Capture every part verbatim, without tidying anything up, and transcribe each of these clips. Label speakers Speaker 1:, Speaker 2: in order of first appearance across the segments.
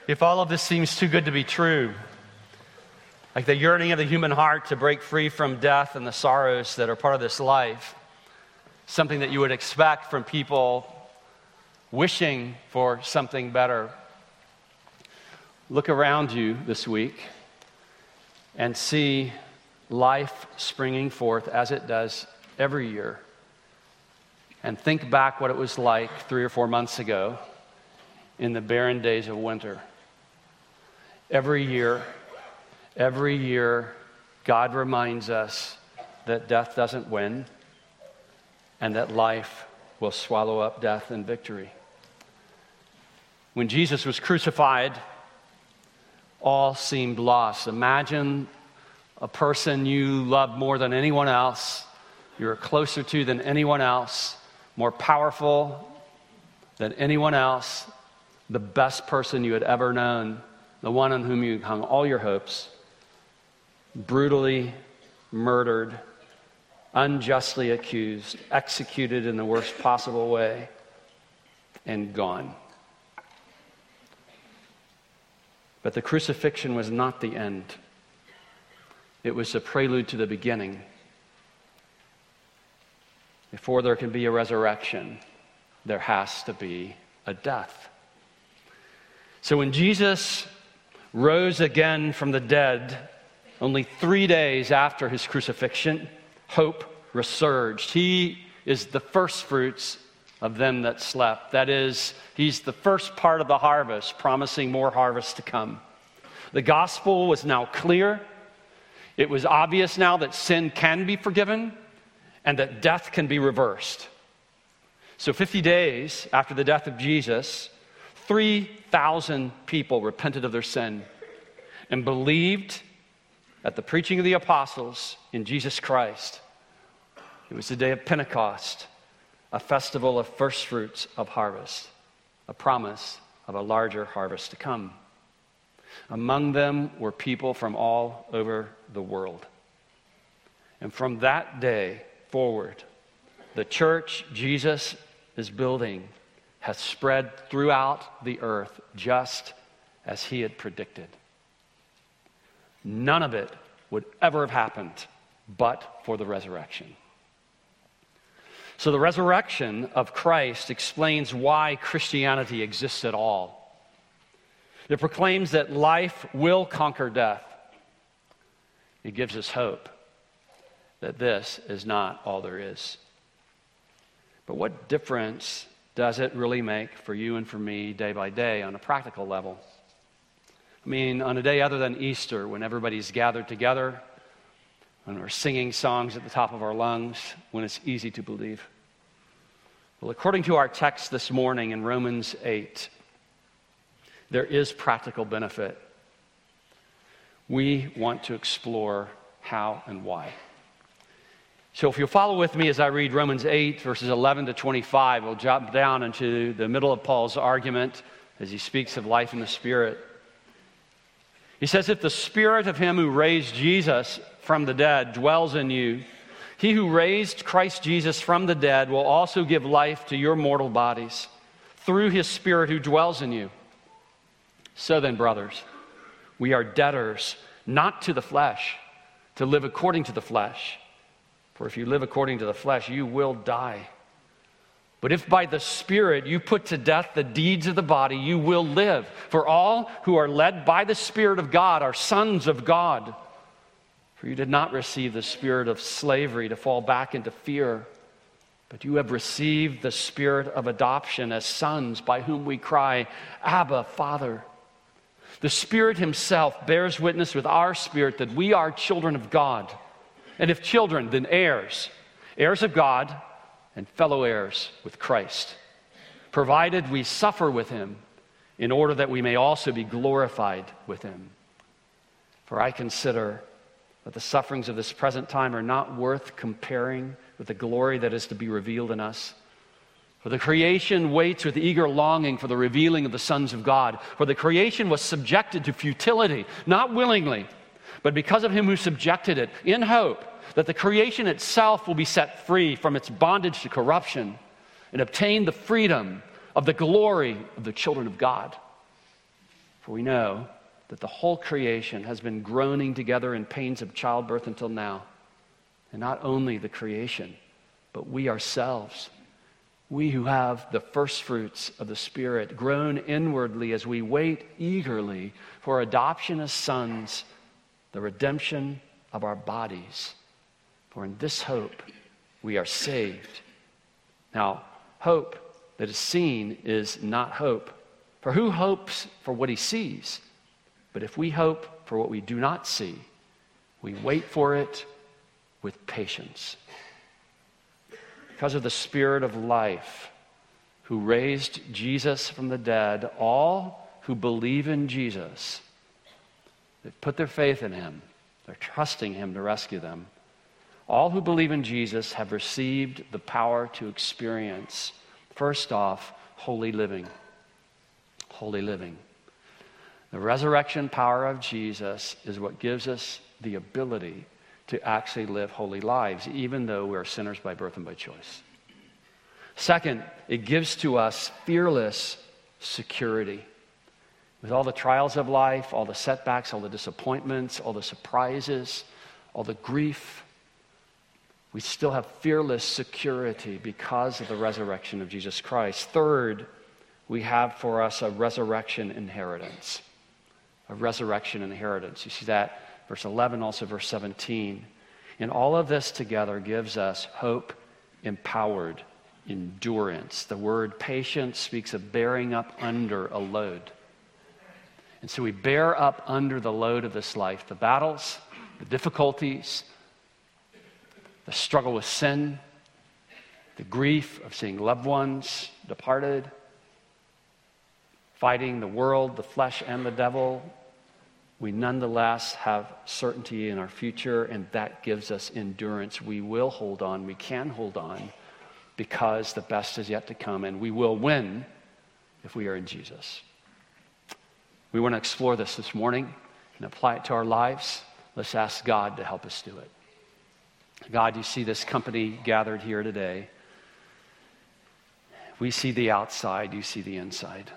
Speaker 1: If all of this seems too good to be true, like the yearning of the human heart to break free from death and the sorrows that are part of this life, something that you would expect from people wishing for something better, look around you this week and see life springing forth as it does every year. And think back what it was like three or four months ago in the barren days of winter. Every year, every year, God reminds us that death doesn't win and that life will swallow up death in victory. When Jesus was crucified, all seemed lost. Imagine a person you love more than anyone else, you're closer to than anyone else, more powerful than anyone else, the best person you had ever known, the one on whom you hung all your hopes, brutally murdered, unjustly accused, executed in the worst possible way, and gone. But the crucifixion was not the end. It was a prelude to the beginning. Before there can be a resurrection, there has to be a death. So when Jesus rose again from the dead, only three days after his crucifixion, hope resurged. He is the first fruits of them that slept. That is, he's the first part of the harvest, promising more harvest to come. The gospel was now clear. It was obvious now that sin can be forgiven and that death can be reversed. So fifty days after the death of Jesus, three thousand people repented of their sin and believed at the preaching of the apostles in Jesus Christ. It was the day of Pentecost, a festival of first fruits of harvest, a promise of a larger harvest to come. Among them were people from all over the world. And from that day forward, the church Jesus is building has spread throughout the earth just as he had predicted. None of it would ever have happened but for the resurrection. So the resurrection of Christ explains why Christianity exists at all. It proclaims that life will conquer death. It gives us hope that this is not all there is. But what difference does it really make for you and for me day by day on a practical level? I mean, on a day other than Easter, when everybody's gathered together, when we're singing songs at the top of our lungs, when it's easy to believe. Well, according to our text this morning in Romans eight, there is practical benefit. We want to explore how and why. So if you'll follow with me as I read Romans eight, verses eleven to twenty-five, we'll jump down into the middle of Paul's argument as he speaks of life in the Spirit. He says, if the Spirit of him who raised Jesus from the dead dwells in you, he who raised Christ Jesus from the dead will also give life to your mortal bodies through his Spirit who dwells in you. So then, brothers, we are debtors not to the flesh, to live according to the flesh. For if you live according to the flesh, you will die. But if by the Spirit you put to death the deeds of the body, you will live. For all who are led by the Spirit of God are sons of God. For you did not receive the spirit of slavery to fall back into fear, but you have received the Spirit of adoption as sons, by whom we cry, Abba, Father. The Spirit himself bears witness with our spirit that we are children of God. And if children, then heirs, heirs of God and fellow heirs with Christ, provided we suffer with him in order that we may also be glorified with him. For I consider that the sufferings of this present time are not worth comparing with the glory that is to be revealed in us. For the creation waits with eager longing for the revealing of the sons of God. For the creation was subjected to futility, not willingly, but because of him who subjected it, in hope that the creation itself will be set free from its bondage to corruption and obtain the freedom of the glory of the children of God. For we know that the whole creation has been groaning together in pains of childbirth until now. And not only the creation, but we ourselves, we who have the first fruits of the Spirit, groan inwardly as we wait eagerly for adoption as sons, the redemption of our bodies. For in this hope we are saved. Now, hope that is seen is not hope. For who hopes for what he sees? But if we hope for what we do not see, we wait for it with patience. Because of the Spirit of life who raised Jesus from the dead, all who believe in Jesus, they've put their faith in him, they're trusting him to rescue them. All who believe in Jesus have received the power to experience, first off, holy living. Holy living. The resurrection power of Jesus is what gives us the ability to actually live holy lives, even though we are sinners by birth and by choice. Second, it gives to us fearless security. With all the trials of life, all the setbacks, all the disappointments, all the surprises, all the grief, we still have fearless security because of the resurrection of Jesus Christ. Third, we have for us a resurrection inheritance. A resurrection inheritance. You see that verse eleven, also verse seventeen. And all of this together gives us hope, empowered endurance. The word patience speaks of bearing up under a load. And so we bear up under the load of this life, the battles, the difficulties, the struggle with sin, the grief of seeing loved ones departed, fighting the world, the flesh, and the devil. We nonetheless have certainty in our future, and that gives us endurance. We will hold on, we can hold on, because the best is yet to come, and we will win if we are in Jesus. We want to explore this this morning and apply it to our lives. Let's ask God to help us do it. God, you see this company gathered here today. We see the outside, you see the inside.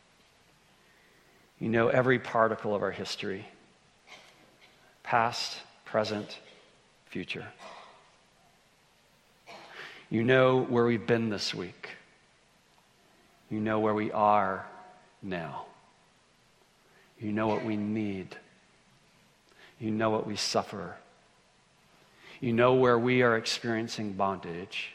Speaker 1: You know every particle of our history, past, present, future. You know where we've been this week. You know where we are now. You know what we need. You know what we suffer. You know where we are experiencing bondage.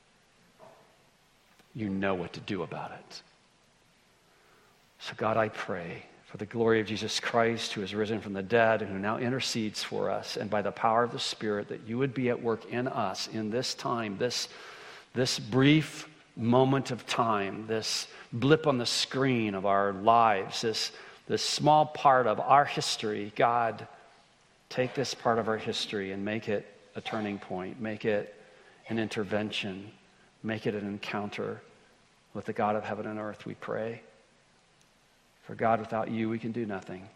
Speaker 1: You know what to do about it. So God, I pray for the glory of Jesus Christ, who has risen from the dead and who now intercedes for us, and by the power of the Spirit, that you would be at work in us in this time, this, this brief moment of time, this blip on the screen of our lives, this, this small part of our history. God, take this part of our history and make it a turning point, make it an intervention, make it an encounter with the God of heaven and earth, we pray. For God, without you, we can do nothing.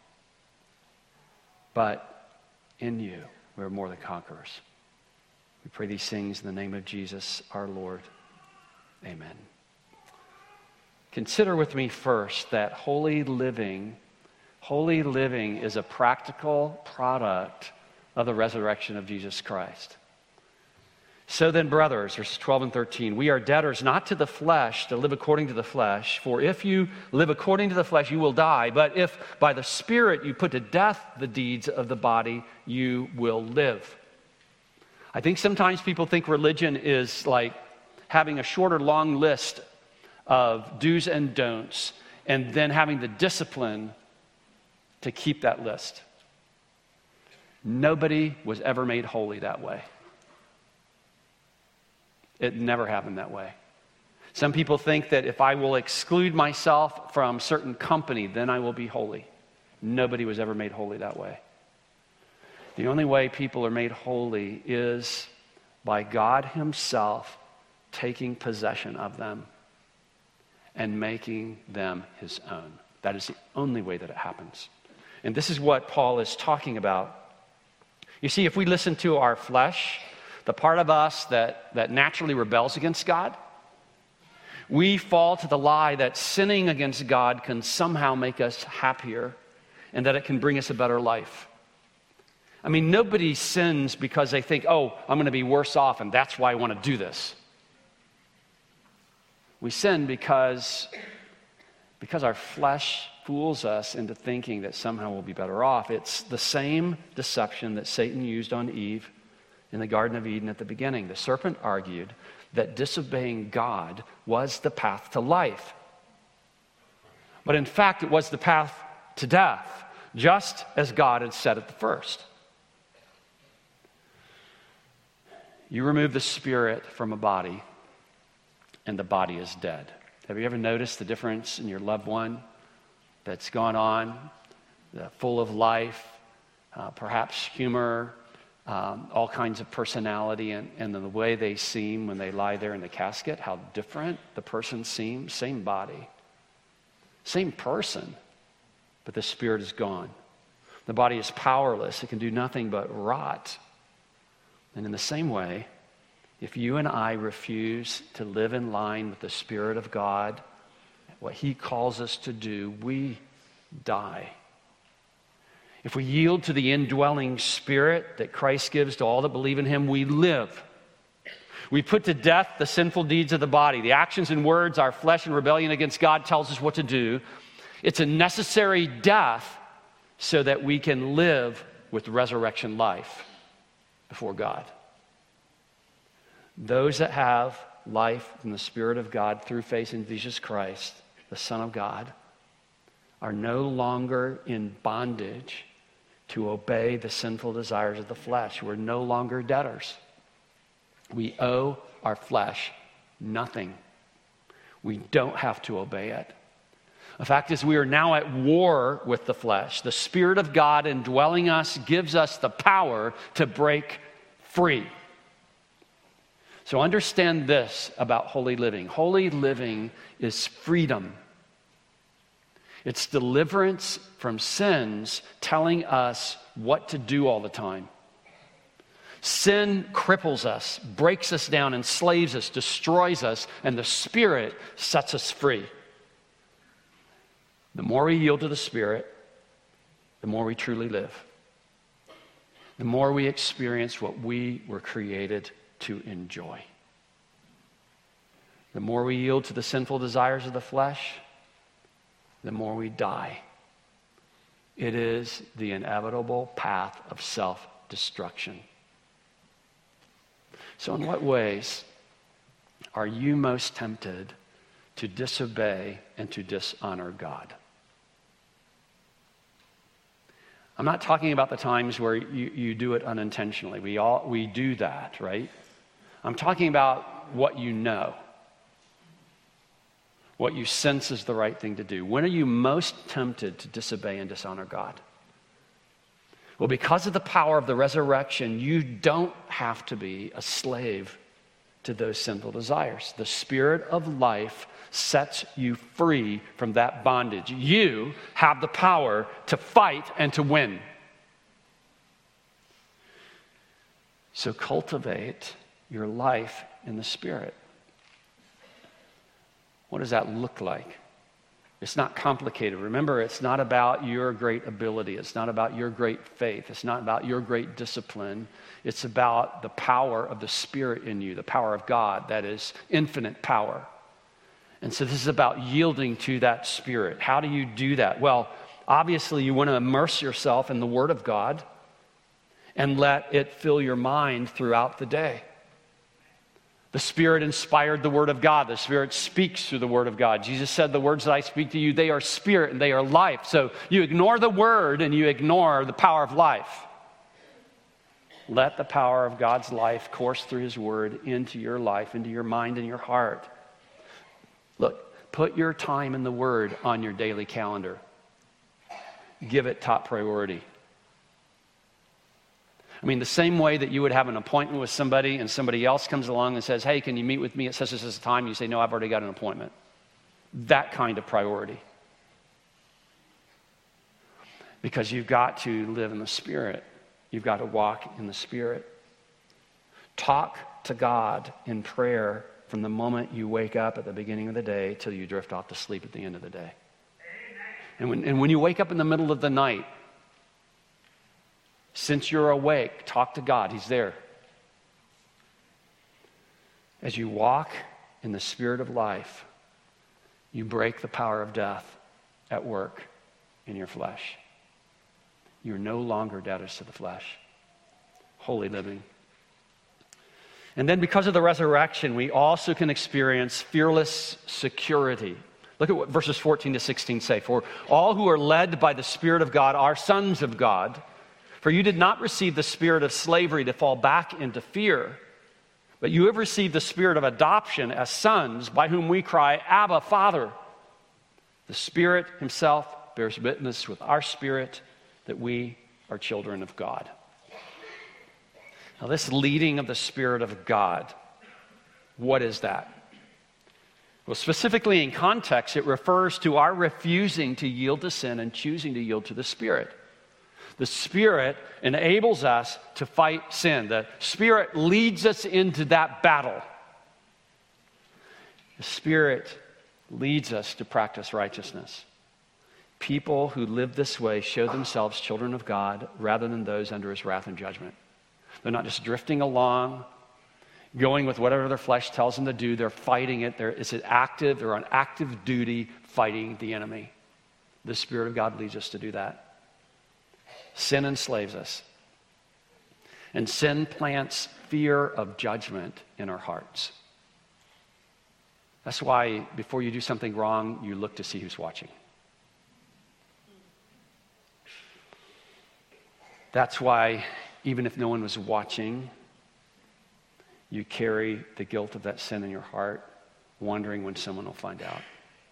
Speaker 1: But in you, we're more than conquerors. We pray these things in the name of Jesus, our Lord. Amen. Consider with me first that holy living, holy living is a practical product of the resurrection of Jesus Christ. So then, brothers, verses twelve and thirteen, we are debtors not to the flesh to live according to the flesh. For if you live according to the flesh, you will die. But if by the Spirit you put to death the deeds of the body, you will live. I think sometimes people think religion is like having a short or long list of do's and don'ts, and then having the discipline to keep that list. Nobody was ever made holy that way. It never happened that way. Some people think that if I will exclude myself from certain company, then I will be holy. Nobody was ever made holy that way. The only way people are made holy is by God himself taking possession of them and making them his own. That is the only way that it happens. And this is what Paul is talking about. You see, if we listen to our flesh, the part of us that, that naturally rebels against God, We fall to the lie that sinning against God can somehow make us happier and that it can bring us a better life. I mean, nobody sins because they think, oh, I'm going to be worse off and that's why I want to do this. We sin because, because our flesh fools us into thinking that somehow we'll be better off. It's the same deception that Satan used on Eve in the Garden of Eden at the beginning. The serpent argued that disobeying God was the path to life. But in fact, it was the path to death, just as God had said at the first. You remove the spirit from a body, and the body is dead. Have you ever noticed the difference in your loved one that's gone on, uh, full of life, uh, perhaps humor, um, all kinds of personality, and, and the way they seem when they lie there in the casket, how different the person seems, same body, same person, but the spirit is gone. The body is powerless. It can do nothing but rot. And in the same way, if you and I refuse to live in line with the Spirit of God, what He calls us to do, we die. If we yield to the indwelling Spirit that Christ gives to all that believe in Him, we live. We put to death the sinful deeds of the body, the actions and words our flesh in rebellion against God tells us what to do. It's a necessary death so that we can live with resurrection life before God. Those that have life from the Spirit of God through faith in Jesus Christ, the Son of God, are no longer in bondage to obey the sinful desires of the flesh. We're no longer debtors. We owe our flesh nothing. We don't have to obey it. The fact is, we are now at war with the flesh. The Spirit of God indwelling us gives us the power to break free. So understand this about holy living. Holy living is freedom. It's deliverance from sins telling us what to do all the time. Sin cripples us, breaks us down, enslaves us, destroys us, and the Spirit sets us free. The more we yield to the Spirit, the more we truly live. The more we experience what we were created to enjoy. The more we yield to the sinful desires of the flesh, the more we die. It is the inevitable path of self-destruction. So in what ways are you most tempted to disobey and to dishonor God? I'm not talking about the times where you, you do it unintentionally. We all we do that, right? I'm talking about what you know, what you sense is the right thing to do. When are you most tempted to disobey and dishonor God? Well, because of the power of the resurrection, you don't have to be a slave to those sinful desires. The Spirit of life sets you free from that bondage. You have the power to fight and to win. So cultivate your life in the Spirit. What does that look like? It's not complicated. Remember, it's not about your great ability. It's not about your great faith. It's not about your great discipline. It's about the power of the Spirit in you, the power of God that is infinite power. And so this is about yielding to that Spirit. How do you do that? Well, obviously you want to immerse yourself in the Word of God and let it fill your mind throughout the day. The Spirit inspired the Word of God. The Spirit speaks through the Word of God. Jesus said, the words that I speak to you, they are spirit and they are life. So you ignore the Word and you ignore the power of life. Let the power of God's life course through His Word into your life, into your mind and your heart. Look, put your time in the Word on your daily calendar. Give it top priority. I mean, the same way that you would have an appointment with somebody and somebody else comes along and says, hey, can you meet with me at such and such a time? You say, no, I've already got an appointment. That kind of priority. Because you've got to live in the Spirit. You've got to walk in the Spirit. Talk to God in prayer from the moment you wake up at the beginning of the day till you drift off to sleep at the end of the day. And when, and when you wake up in the middle of the night, since you're awake, talk to God. He's there. As you walk in the spirit of life, you break the power of death at work in your flesh. You're no longer debtors to the flesh. Holy living. And then because of the resurrection, we also can experience fearless security. Look at what verses fourteen to sixteen say. For all who are led by the Spirit of God are sons of God. For you did not receive the spirit of slavery to fall back into fear, but you have received the spirit of adoption as sons, by whom we cry, Abba, Father. The Spirit himself bears witness with our spirit that we are children of God. Now, this leading of the Spirit of God, what is that? Well, specifically in context, it refers to our refusing to yield to sin and choosing to yield to the Spirit. The Spirit enables us to fight sin. The Spirit leads us into that battle. The Spirit leads us to practice righteousness. People who live this way show themselves children of God rather than those under his wrath and judgment. They're not just drifting along, going with whatever their flesh tells them to do. They're fighting it. They're, it's active. They're on active duty fighting the enemy. The Spirit of God leads us to do that. Sin enslaves us. And sin plants fear of judgment in our hearts. That's why before you do something wrong, you look to see who's watching. That's why even if no one was watching, you carry the guilt of that sin in your heart, wondering when someone will find out.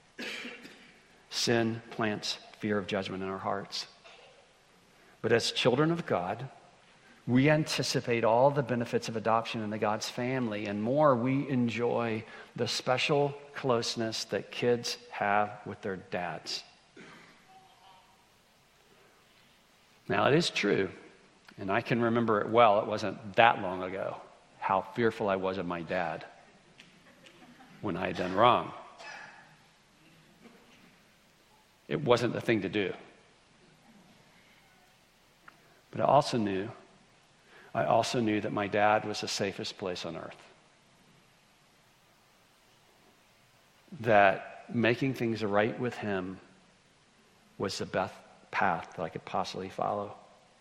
Speaker 1: Sin plants fear of judgment in our hearts. But as children of God, we anticipate all the benefits of adoption into God's family, and more, we enjoy the special closeness that kids have with their dads. Now, it is true, and I can remember it well. It wasn't that long ago how fearful I was of my dad when I had done wrong. It wasn't the thing to do. But I also knew, I also knew that my dad was the safest place on earth. That making things right with him was the best path that I could possibly follow.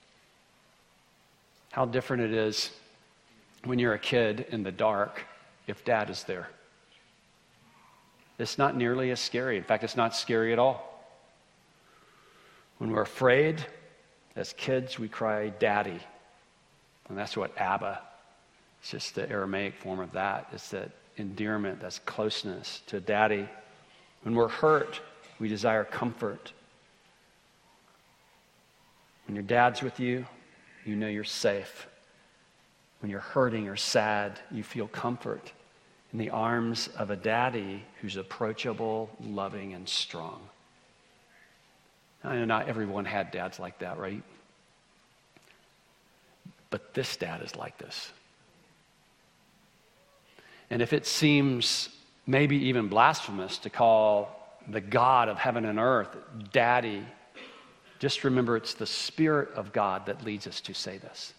Speaker 1: How different it is when you're a kid in the dark if dad is there. It's not nearly as scary. In fact, it's not scary at all. When we're afraid, as kids, we cry, Daddy. And that's what Abba, it's just the Aramaic form of that. It's that endearment, that's closeness to Daddy. When we're hurt, we desire comfort. When your dad's with you, you know you're safe. When you're hurting or sad, you feel comfort in the arms of a daddy who's approachable, loving, and strong. I know not everyone had dads like that, right? But this dad is like this. And if it seems maybe even blasphemous to call the God of heaven and earth Daddy, just remember it's the Spirit of God that leads us to say this.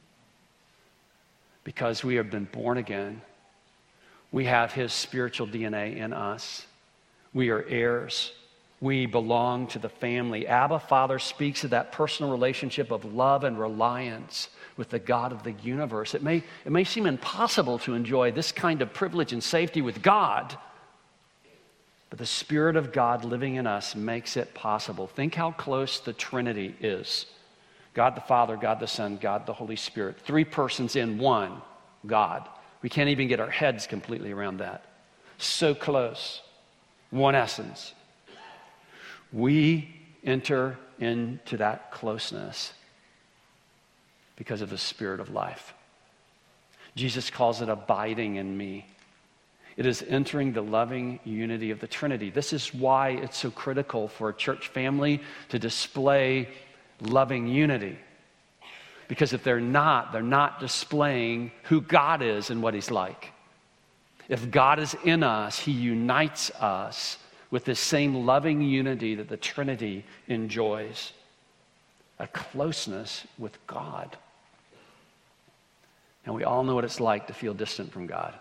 Speaker 1: Because we have been born again, we have his spiritual D N A in us. We are heirs. We belong to the family. Abba, Father, speaks of that personal relationship of love and reliance with the God of the universe. It may, it may seem impossible to enjoy this kind of privilege and safety with God, but the Spirit of God living in us makes it possible. Think how close the Trinity is. God the Father, God the Son, God the Holy Spirit. Three persons in one God. We can't even get our heads completely around that. So close. One essence. We enter into that closeness because of the Spirit of life. Jesus calls it abiding in me. It is entering the loving unity of the Trinity. This is why it's so critical for a church family to display loving unity. Because if they're not, they're not displaying who God is and what he's like. If God is in us, he unites us with this same loving unity that the Trinity enjoys, a closeness with God. And we all know what it's like to feel distant from God,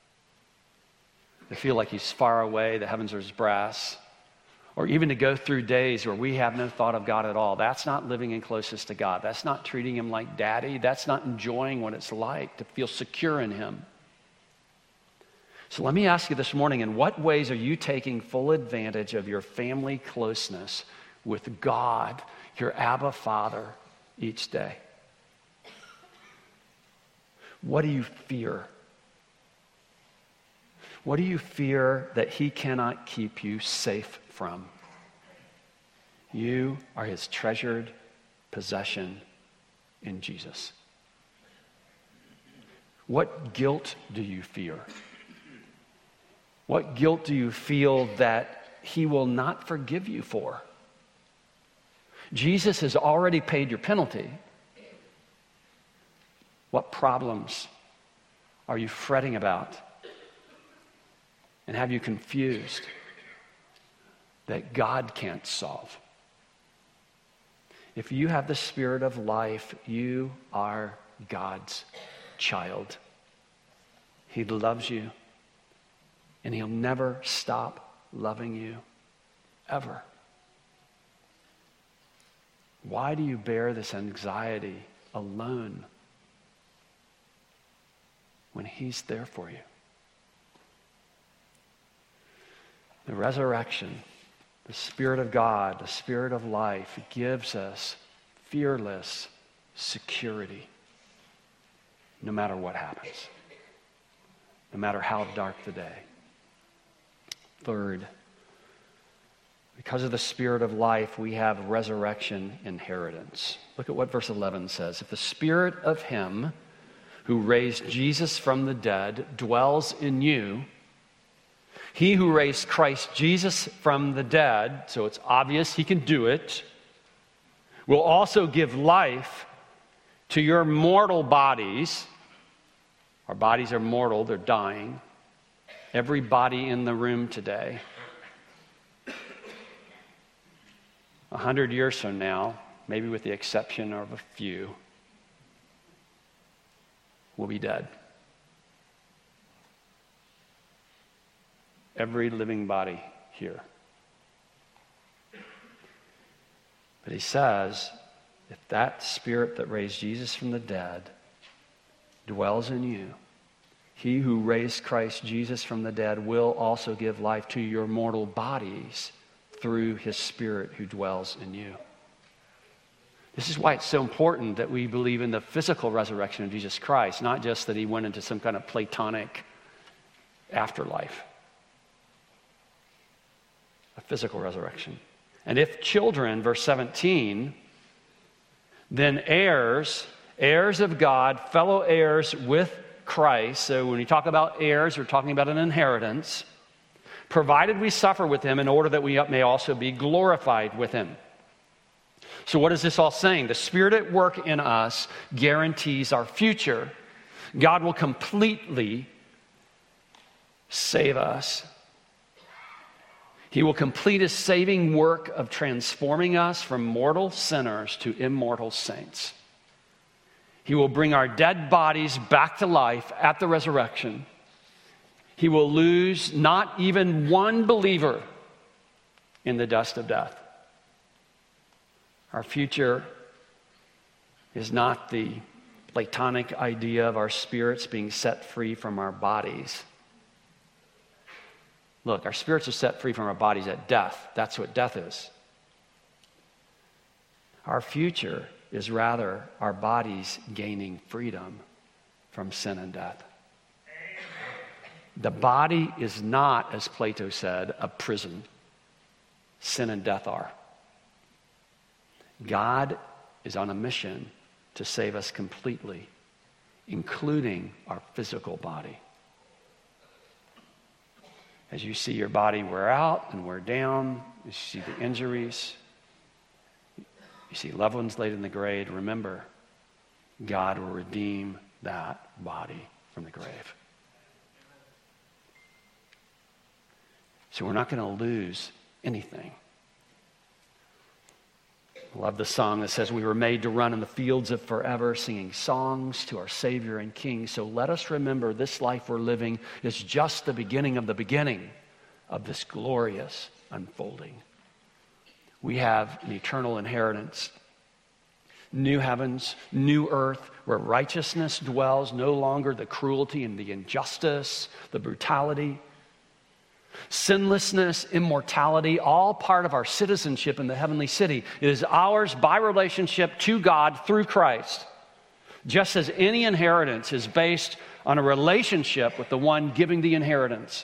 Speaker 1: to feel like he's far away, the heavens are his brass, or even to go through days where we have no thought of God at all. That's not living in closeness to God. That's not treating him like daddy. That's not enjoying what it's like to feel secure in him. So let me ask you this morning, in what ways are you taking full advantage of your family closeness with God, your Abba Father, each day? What do you fear? What do you fear that he cannot keep you safe from? You are his treasured possession in Jesus. What guilt do you fear? What guilt do you feel that he will not forgive you for? Jesus has already paid your penalty. What problems are you fretting about? And have you confused that God can't solve? If you have the Spirit of life, you are God's child. He loves you, and he'll never stop loving you, ever. Why do you bear this anxiety alone when he's there for you? The resurrection, the Spirit of God, the Spirit of life gives us fearless security no matter what happens, no matter how dark the day. Third, because of the Spirit of life, we have resurrection inheritance. Look at what verse eleven says. If the Spirit of him who raised Jesus from the dead dwells in you, he who raised Christ Jesus from the dead, so it's obvious he can do it, will also give life to your mortal bodies. Our bodies are mortal, they're dying. Every body in the room today, a hundred years from now, maybe with the exception of a few, will be dead. Every living body here. But he says, if that Spirit that raised Jesus from the dead dwells in you, he who raised Christ Jesus from the dead will also give life to your mortal bodies through his Spirit who dwells in you. This is why it's so important that we believe in the physical resurrection of Jesus Christ, not just that he went into some kind of Platonic afterlife. A physical resurrection. And if children, verse seventeen, then heirs, heirs of God, fellow heirs with Christ. So when we talk about heirs, we're talking about an inheritance. Provided we suffer with him in order that we may also be glorified with him. So what is this all saying? The Spirit at work in us guarantees our future. God will completely save us. He will complete his saving work of transforming us from mortal sinners to immortal saints. He will bring our dead bodies back to life at the resurrection. He will lose not even one believer in the dust of death. Our future is not the Platonic idea of our spirits being set free from our bodies. Look, our spirits are set free from our bodies at death. That's what death is. Our future is rather our bodies gaining freedom from sin and death. The body is not, as Plato said, a prison. Sin and death are. God is on a mission to save us completely, including our physical body. As you see your body wear out and wear down, you see the injuries, you see loved ones laid in the grave, remember, God will redeem that body from the grave. So we're not going to lose anything. I love the song that says we were made to run in the fields of forever, singing songs to our Savior and King. So let us remember this life we're living is just the beginning of the beginning of this glorious unfolding. We have an eternal inheritance. New heavens, new earth, where righteousness dwells, no longer the cruelty and the injustice, the brutality. Sinlessness, immortality, all part of our citizenship in the heavenly city. It is ours by relationship to God through Christ. Just as any inheritance is based on a relationship with the one giving the inheritance,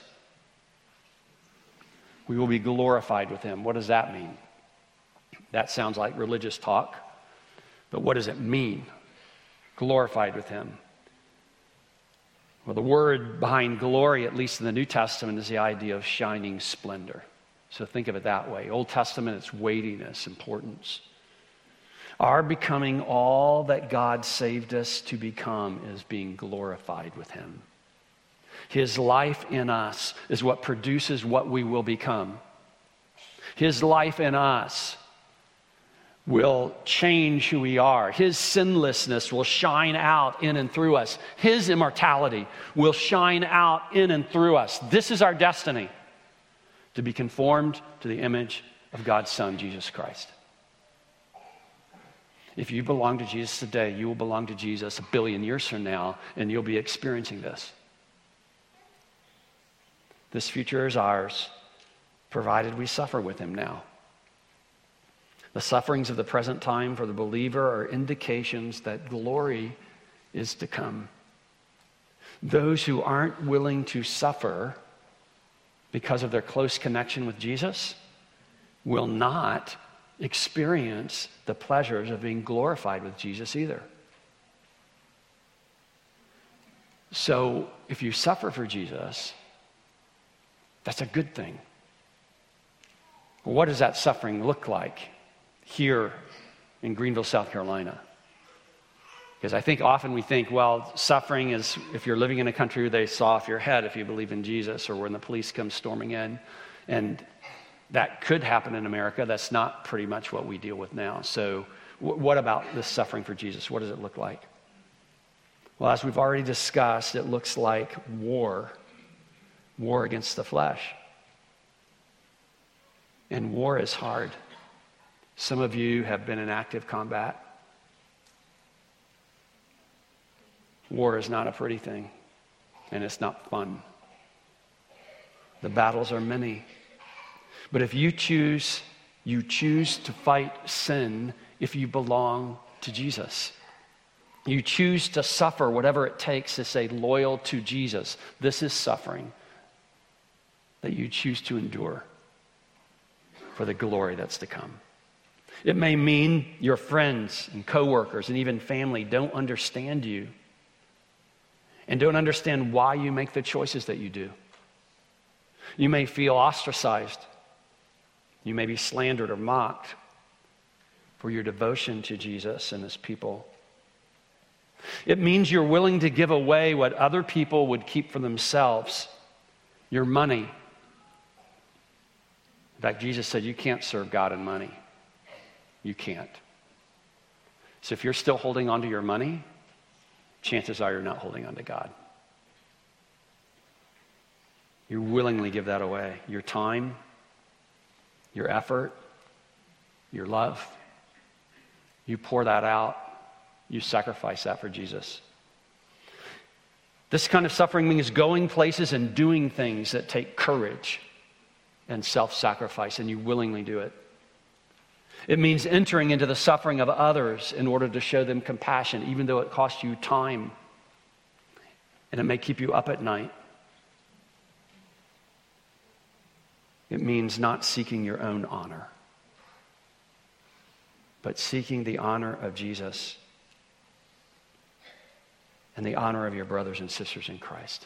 Speaker 1: we will be glorified with him. What does that mean? That sounds like religious talk, but what does it mean? Glorified with him. Well, the word behind glory, at least in the New Testament, is the idea of shining splendor. So think of it that way. Old Testament, it's weightiness, importance. Our becoming all that God saved us to become is being glorified with him. His life in us is what produces what we will become. His life in us will change who we are. His sinlessness will shine out in and through us. His immortality will shine out in and through us. This is our destiny, to be conformed to the image of God's Son, Jesus Christ. If you belong to Jesus today, you will belong to Jesus a billion years from now, and you'll be experiencing this. This future is ours, provided we suffer with him now. The sufferings of the present time for the believer are indications that glory is to come. Those who aren't willing to suffer because of their close connection with Jesus will not experience the pleasures of being glorified with Jesus either. So if you suffer for Jesus, that's a good thing. What does that suffering look like here in Greenville, South Carolina? Because I think often we think, well, suffering is if you're living in a country where they saw off your head if you believe in Jesus, or when the police come storming in. And that could happen in America. That's not pretty much what we deal with now. So w- what about this suffering for Jesus? What does it look like? Well, as we've already discussed, it looks like war. War against the flesh. And war is hard. Some of you have been in active combat. War is not a pretty thing, and it's not fun. The battles are many. But if you choose, you choose to fight sin if you belong to Jesus. You choose to suffer whatever it takes to stay loyal to Jesus. This is suffering that you choose to endure for the glory that's to come. It may mean your friends and coworkers and even family don't understand you and don't understand why you make the choices that you do. You may feel ostracized. You may be slandered or mocked for your devotion to Jesus and his people. It means you're willing to give away what other people would keep for themselves, your money. In fact, Jesus said you can't serve God and money. You can't. So if you're still holding on to your money, chances are you're not holding on to God. You willingly give that away. Your time, your effort, your love. You pour that out. You sacrifice that for Jesus. This kind of suffering means going places and doing things that take courage and self-sacrifice, and you willingly do it. It means entering into the suffering of others in order to show them compassion, even though it costs you time and it may keep you up at night. It means not seeking your own honor, but seeking the honor of Jesus and the honor of your brothers and sisters in Christ.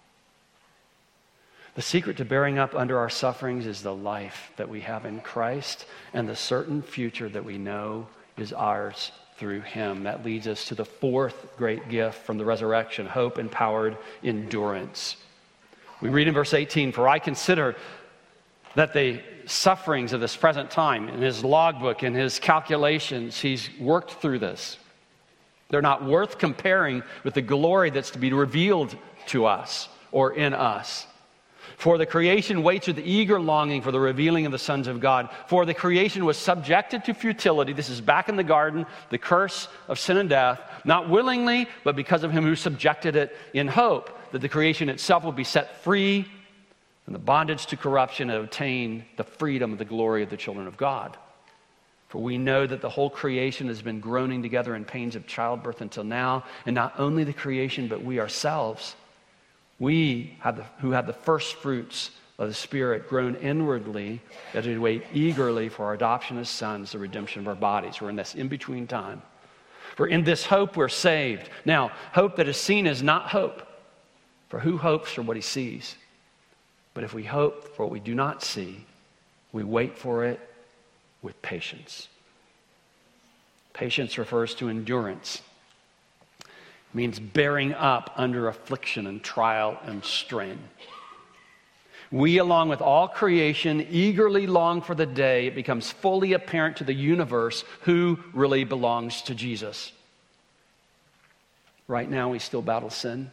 Speaker 1: The secret to bearing up under our sufferings is the life that we have in Christ and the certain future that we know is ours through him. That leads us to the fourth great gift from the resurrection, hope-empowered endurance. We read in verse eighteen, "For I consider that the sufferings of this present time, in his logbook, in his calculations, he's worked through this. They're not worth comparing with the glory that's to be revealed to us or in us. For the creation waits with eager longing for the revealing of the sons of God. For the creation was subjected to futility. This is back in the garden, the curse of sin and death, not willingly, but because of him who subjected it, in hope that the creation itself will be set free from the bondage to corruption and obtain the freedom of the glory of the children of God. For we know that the whole creation has been groaning together in pains of childbirth until now, and not only the creation, but we ourselves, we have the, who have the first fruits of the Spirit, grown inwardly as we wait eagerly for our adoption as sons, the redemption of our bodies. We're in this in-between time. For in this hope we're saved. Now, hope that is seen is not hope. For who hopes for what he sees? But if we hope for what we do not see, we wait for it with patience. Patience refers to endurance. It means bearing up under affliction and trial and strain. We, along with all creation, eagerly long for the day it becomes fully apparent to the universe who really belongs to Jesus. Right now, we still battle sin.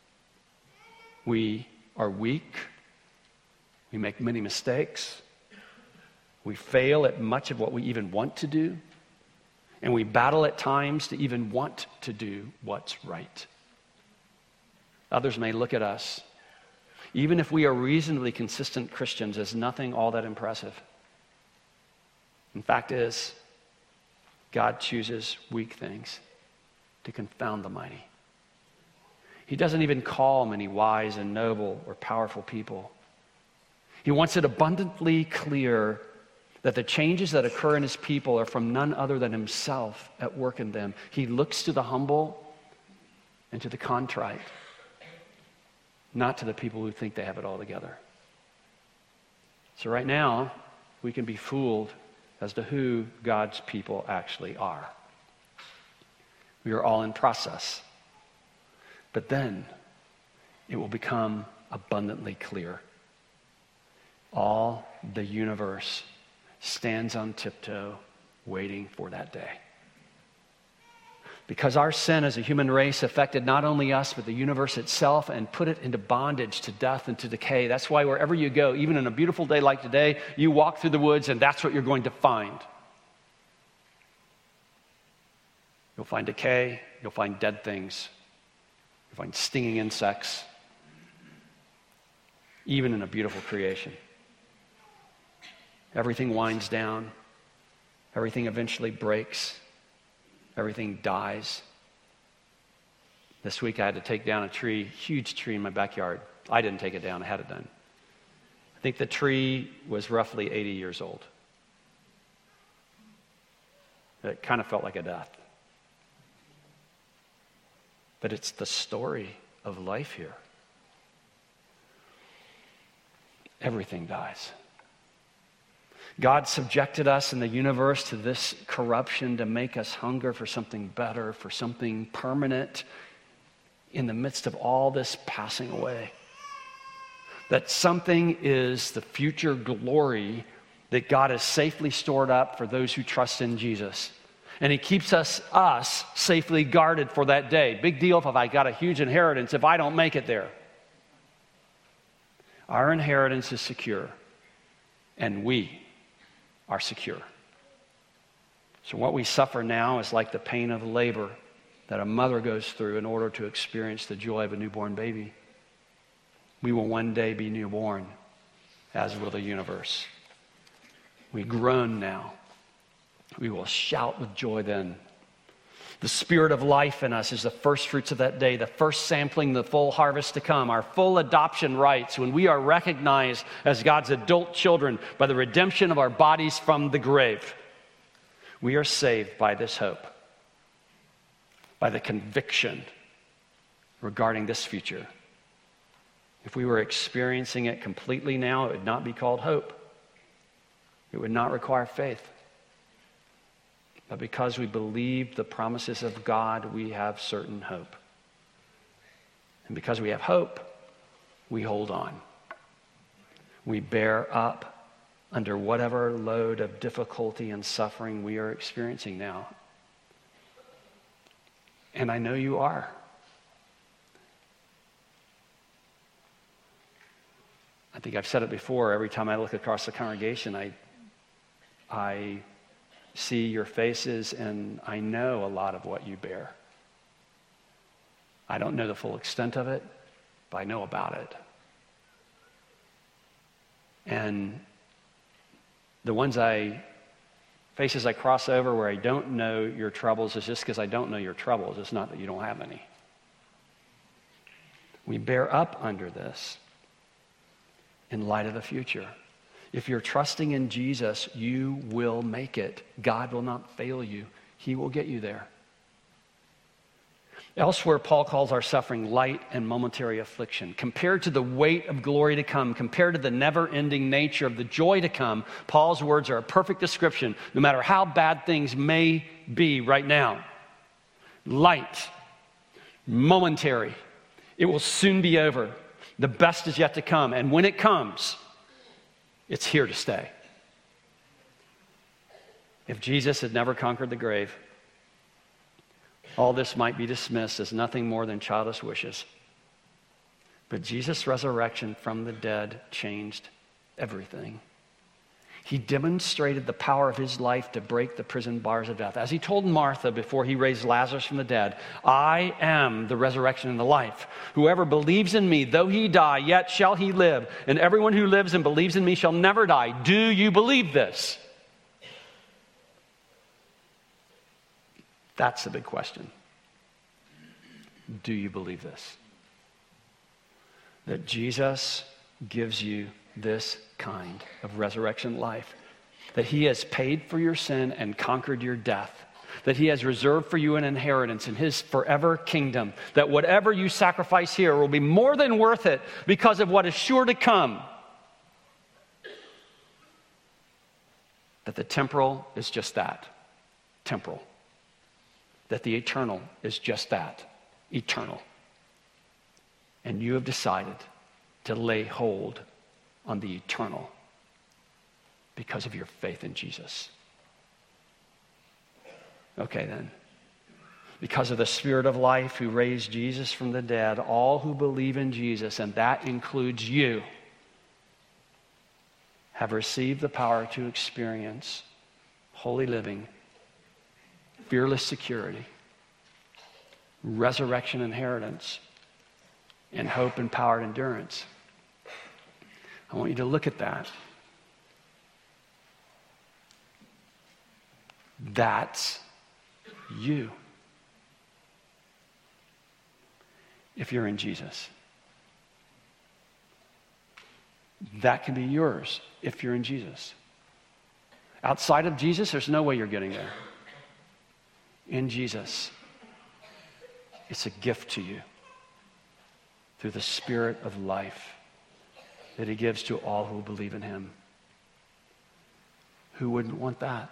Speaker 1: We are weak. We make many mistakes. We fail at much of what we even want to do. And we battle at times to even want to do what's right. Others may look at us, even if we are reasonably consistent Christians, as nothing all that impressive. In fact is, God chooses weak things to confound the mighty. He doesn't even call many wise and noble or powerful people. He wants it abundantly clear that the changes that occur in his people are from none other than himself at work in them. He looks to the humble and to the contrite, not to the people who think they have it all together. So right now, we can be fooled as to who God's people actually are. We are all in process. But then, it will become abundantly clear. All the universe stands on tiptoe waiting for that day. Because our sin as a human race affected not only us, but the universe itself and put it into bondage to death and to decay. That's why wherever you go, even on a beautiful day like today, you walk through the woods and that's what you're going to find. You'll find decay, you'll find dead things, you'll find stinging insects, even in a beautiful creation. Everything winds down. Everything eventually breaks. Everything dies. This week I had to take down a tree, huge tree in my backyard. I didn't take it down, I had it done. I think the tree was roughly eighty years old. It kind of felt like a death. But it's the story of life here. Everything dies. God subjected us in the universe to this corruption to make us hunger for something better, for something permanent in the midst of all this passing away. That something is the future glory that God has safely stored up for those who trust in Jesus. And he keeps us, us safely guarded for that day. Big deal if I got a huge inheritance if I don't make it there. Our inheritance is secure, and we are secure. So what we suffer now is like the pain of labor that a mother goes through in order to experience the joy of a newborn baby. We will one day be newborn, as will the universe. We groan now. We will shout with joy then. The spirit of life in us is the first fruits of that day, the first sampling, the full harvest to come, our full adoption rights when we are recognized as God's adult children by the redemption of our bodies from the grave. We are saved by this hope, by the conviction regarding this future. If we were experiencing it completely now, it would not be called hope. It would not require faith. But because we believe the promises of God, we have certain hope. And because we have hope, we hold on. We bear up under whatever load of difficulty and suffering we are experiencing now. And I know you are. I think I've said it before. Every time I look across the congregation, I, I see your faces and I know a lot of what you bear. I don't know the full extent of it, but I know about it. And the ones I, faces I cross over where I don't know your troubles is just because I don't know your troubles. It's not that you don't have any. We bear up under this in light of the future. If you're trusting in Jesus, you will make it. God will not fail you. He will get you there. Elsewhere, Paul calls our suffering light and momentary affliction. Compared to the weight of glory to come, compared to the never-ending nature of the joy to come, Paul's words are a perfect description, no matter how bad things may be right now. Light, momentary. It will soon be over. The best is yet to come. And when it comes, it's here to stay. If Jesus had never conquered the grave, all this might be dismissed as nothing more than childish wishes. But Jesus' resurrection from the dead changed everything. He demonstrated the power of his life to break the prison bars of death. As he told Martha before he raised Lazarus from the dead, I am the resurrection and the life. Whoever believes in me, though he die, yet shall he live. And everyone who lives and believes in me shall never die. Do you believe this? That's the big question. Do you believe this? That Jesus gives you this kind of resurrection life. That he has paid for your sin and conquered your death. That he has reserved for you an inheritance in his forever kingdom. That whatever you sacrifice here will be more than worth it because of what is sure to come. That the temporal is just that, temporal. That the eternal is just that, eternal. And you have decided to lay hold on the eternal because of your faith in Jesus. Okay then. Because of the Spirit of life who raised Jesus from the dead, all who believe in Jesus, and that includes you, have received the power to experience holy living, fearless security, resurrection inheritance, and hope-empowered endurance. I want you to look at that. That's you. If you're in Jesus. That can be yours if you're in Jesus. Outside of Jesus, there's no way you're getting there. In Jesus, it's a gift to you through the Spirit of life that he gives to all who believe in him. Who wouldn't want that?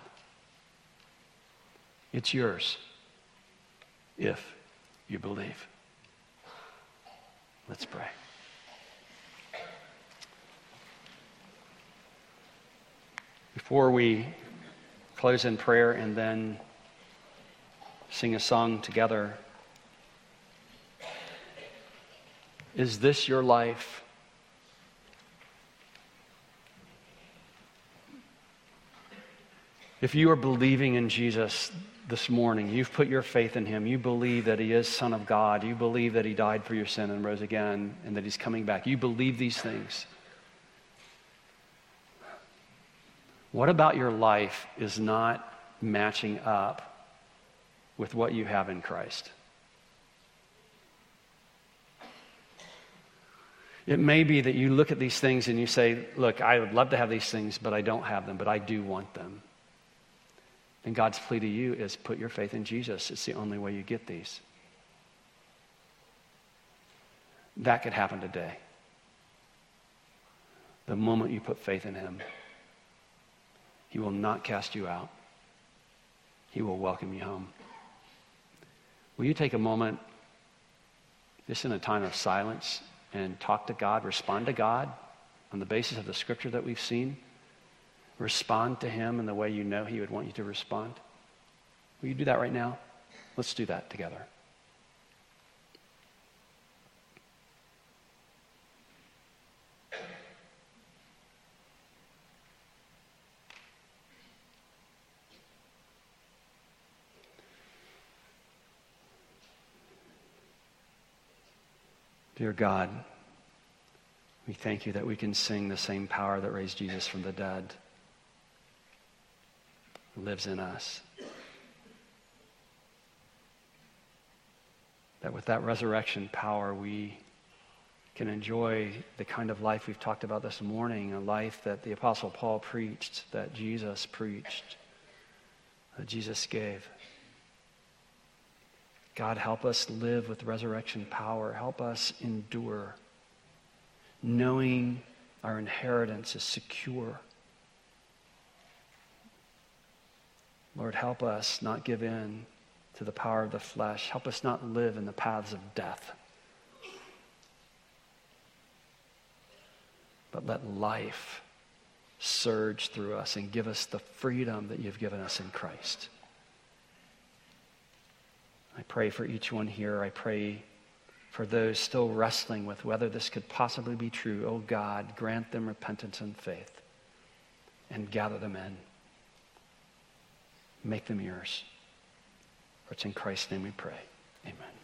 Speaker 1: It's yours if you believe. Let's pray. Before we close in prayer and then sing a song together, is this your life? If you are believing in Jesus this morning, you've put your faith in him, you believe that he is Son of God, you believe that he died for your sin and rose again, and that he's coming back. You believe these things. What about your life is not matching up with what you have in Christ? It may be that you look at these things and you say, look, I would love to have these things, but I don't have them, but I do want them. And God's plea to you is put your faith in Jesus. It's the only way you get these. That could happen today. The moment you put faith in him, he will not cast you out. He will welcome you home. Will you take a moment, just in a time of silence, and talk to God, respond to God on the basis of the scripture that we've seen? respond to him in the way you know he would want you to respond? Will you do that right now? Let's do that together. Dear God, we thank you that we can sing the same power that raised Jesus from the dead lives in us. That with that resurrection power, we can enjoy the kind of life we've talked about this morning, a life that the Apostle Paul preached, that Jesus preached, that Jesus gave. God, help us live with resurrection power. Help us endure, knowing our inheritance is secure. Lord, help us not give in to the power of the flesh. Help us not live in the paths of death, but let life surge through us and give us the freedom that you've given us in Christ. I pray for each one here. I pray for those still wrestling with whether this could possibly be true. Oh God, grant them repentance and faith and gather them in. Make them yours. For it's in Christ's name we pray. Amen.